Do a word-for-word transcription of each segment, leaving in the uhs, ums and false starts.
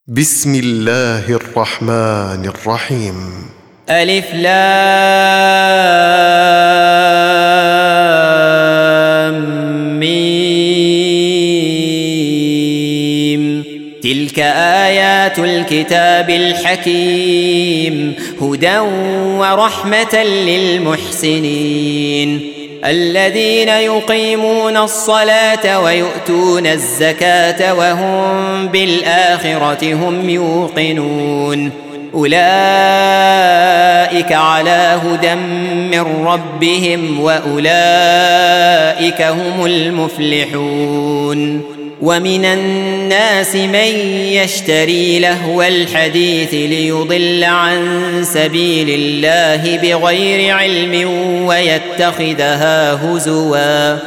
بسم الله الرحمن الرحيم. ألف لام ميم. تلك آيات الكتاب الحكيم هدى ورحمة للمحسنين الذين يقيمون الصلاة ويؤتون الزكاة وهم بالآخرة هم يوقنون أولئك على هدى من ربهم وأولئك هم المفلحون. ومن الناس من يشتري لهو الحديث ليضل عن سبيل الله بغير علم ويتخذها هزوا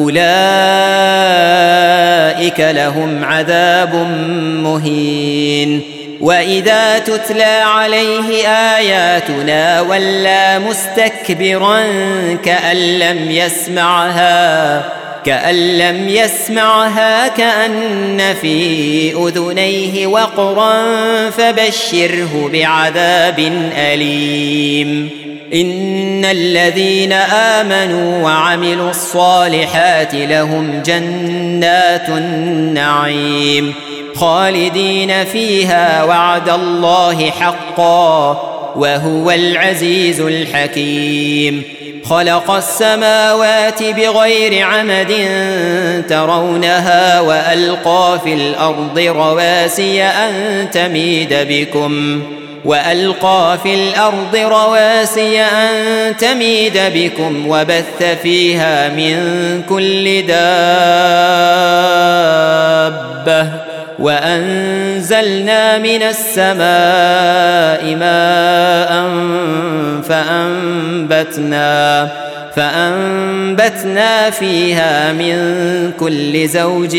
أولئك لهم عذاب مهين. وإذا تتلى عليه آياتنا ولى مستكبرا كأن لم يسمعها كأن لم يسمعها كأن في أذنيه وقرا فبشره بعذاب أليم. إن الذين آمنوا وعملوا الصالحات لهم جنات النعيم خالدين فيها وعد الله حقا وهو العزيز الحكيم. خلق السماوات بغير عمد ترونها وألقى في الأرض رواسي أن تميد بكم وألقى في الأرض رواسي أن تميد بكم وبث فيها من كل دابة وأنزلنا من السماء ماء فأنبتنا فأنبتنا فيها من كل زوج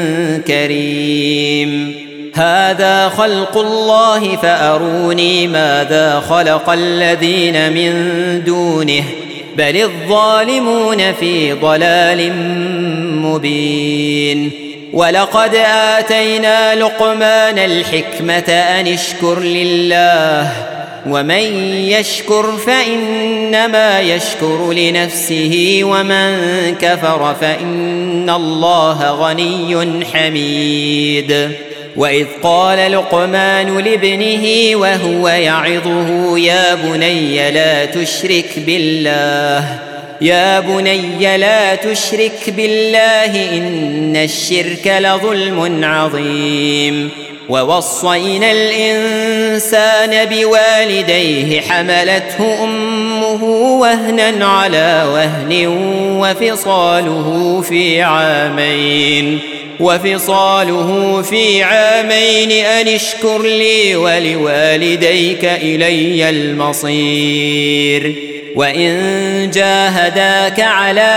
كريم. هذا خلق الله فأروني ماذا خلق الذين من دونه بل الظالمون في ضلال مبين. ولقد آتينا لقمان الحكمة أن اشكر لله ومن يشكر فإنما يشكر لنفسه ومن كفر فإن الله غني حميد. وإذ قال لقمان لابنه وهو يعظه يا بني لا تشرك بالله يا بني لا تشرك بالله إن الشرك لظلم عظيم. ووصينا الإنسان بوالديه حملته أمه وهنا على وهن وفصاله في عامين وفصاله في عامين أن اشكر لي ولوالديك إلي المصير. وإن جاهداك على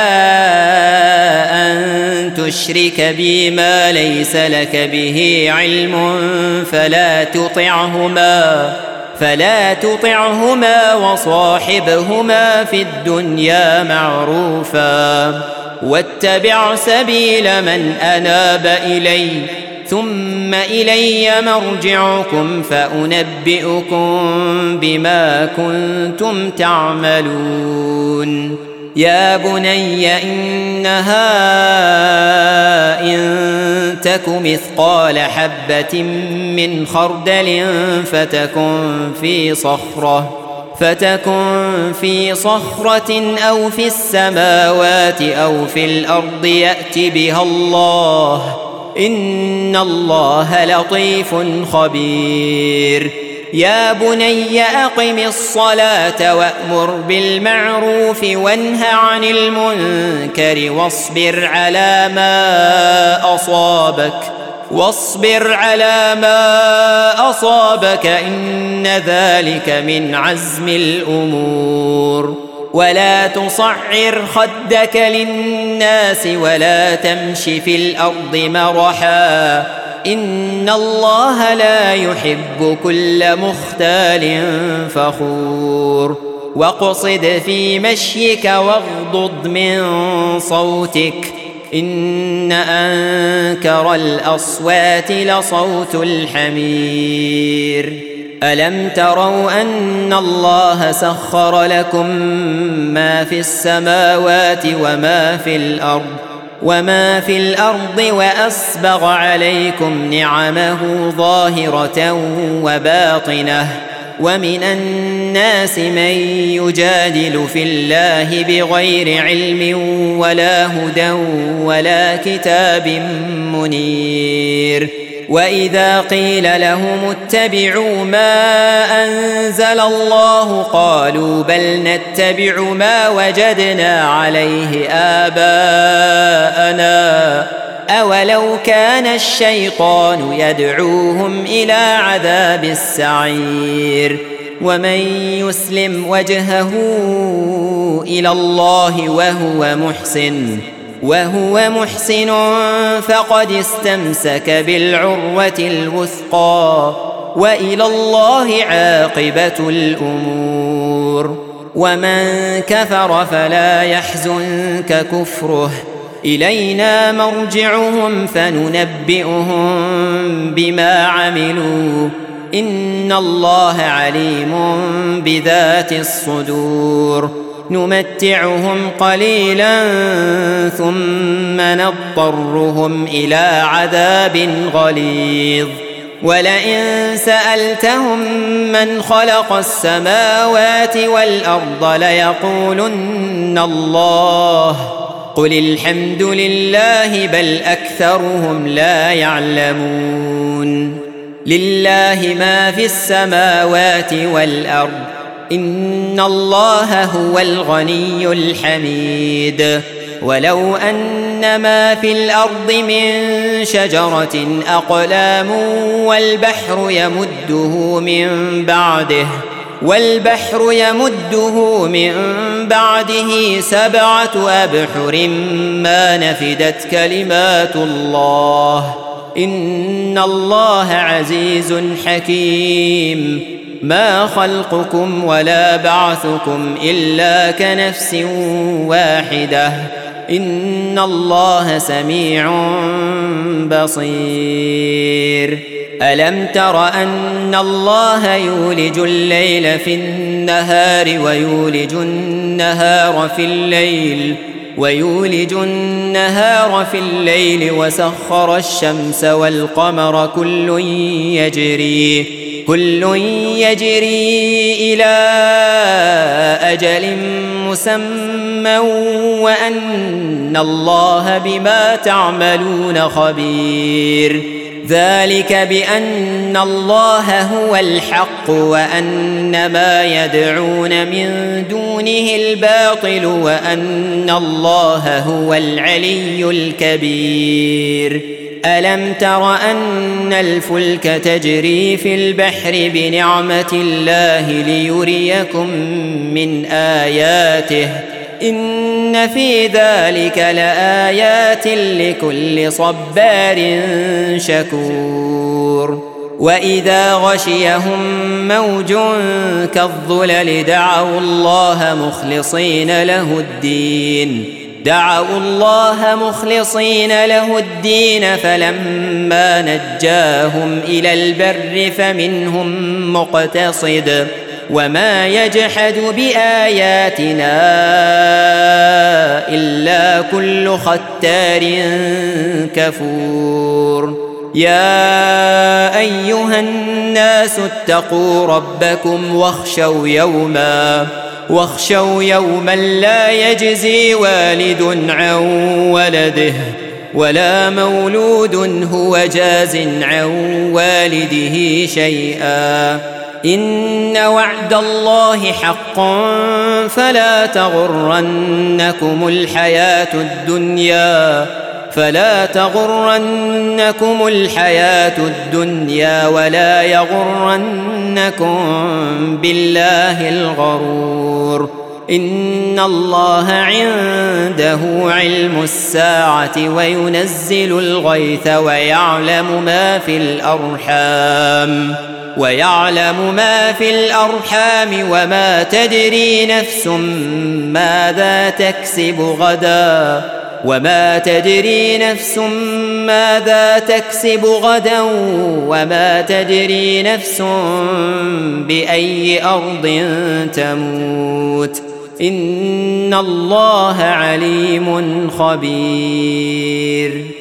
أن تشرك بي ما ليس لك به علم فلا تطعهما فلا تطعهما وصاحبهما في الدنيا معروفا واتبع سبيل من أناب إلي ثم إلي مرجعكم فأنبئكم بما كنتم تعملون. يا بني إنها إن تك مثقال حبة من خردل فتكن في صخرة فتكن في صخرة أو في السماوات أو في الأرض يأت بها الله إن الله لطيف خبير. يا بني أقم الصلاة وأمر بالمعروف وانه عن المنكر واصبر على ما أصابك واصبر على ما أصابك إن ذلك من عزم الأمور. ولا تصعر خدك للناس ولا تمش في الأرض مرحا إن الله لا يحب كل مختال فخور. واقصد في مشيك واغضض من صوتك إن أنكر الأصوات لصوت الحمير ألم تروا أن الله سخر لكم ما في السماوات وما في الأرض وما في الأرض وأسبغ عليكم نعمه ظاهرة وباطنة ومن الناس من يجادل في الله بغير علم ولا هدى ولا كتاب منير وإذا قيل لهم اتبعوا ما أنزل الله قالوا بل نتبع ما وجدنا عليه آباءنا أولو كان الشيطان يدعوهم إلى عذاب السعير ومن يسلم وجهه إلى الله وهو محسن وهو محسن فقد استمسك بالعروة الوثقى وإلى الله عاقبة الأمور ومن كفر فلا يحزنك كفره إلينا مرجعهم فننبئهم بما عملوا إن الله عليم بذات الصدور نمتعهم قليلا ثم نضطرهم إلى عذاب غليظ ولئن سألتهم من خلق السماوات والأرض ليقولن الله قل الحمد لله بل أكثرهم لا يعلمون لله ما في السماوات والأرض إن الله هو الغني الحميد ولو أن ما في الأرض من شجرة أقلام والبحر يمده من بعده والبحر يمده من بعده سبعة أبحر ما نفدت كلمات الله إن الله عزيز حكيم ما خلقكم ولا بعثكم إلا كنفس واحدة إن الله سميع بصير ألم تر أن الله يولج الليل في النهار ويولج النهار في الليل ويولج النهار في الليل وسخر الشمس والقمر كل يجري كل يجري إلى أجل مسمى وأن الله بما تعملون خبير ذلك بأن الله هو الحق وأن ما يدعون من دونه الباطل وأن الله هو العلي الكبير ألم تر أن الفلك تجري في البحر بنعمة الله ليريكم من آياته إن في ذلك لآيات لكل صبار شكور وإذا غشيهم موج كالظلل دعوا الله مخلصين له الدين دعوا الله مخلصين له الدين فلما نجاهم إلى البر فمنهم مقتصد وما يجحد بآياتنا إلا كل ختار كفور يا أيها الناس اتقوا ربكم واخشوا يوما واخشوا يوما لا يجزي والد عن ولده ولا مولود هو جاز عن والده شيئا إن وعد الله حق فلا تغرنكم الحياة الدنيا فلا تغرنكم الحياة الدنيا ولا يغرنكم بالله الغرور إن الله عنده علم الساعة وينزل الغيث ويعلم ما في الأرحام ويعلم ما في الأرحام وما تدري نفس ماذا تكسب غدا وما تدري نفس ماذا تكسب غدا وما تدري نفس بأي أرض تموت إن الله عليم خبير.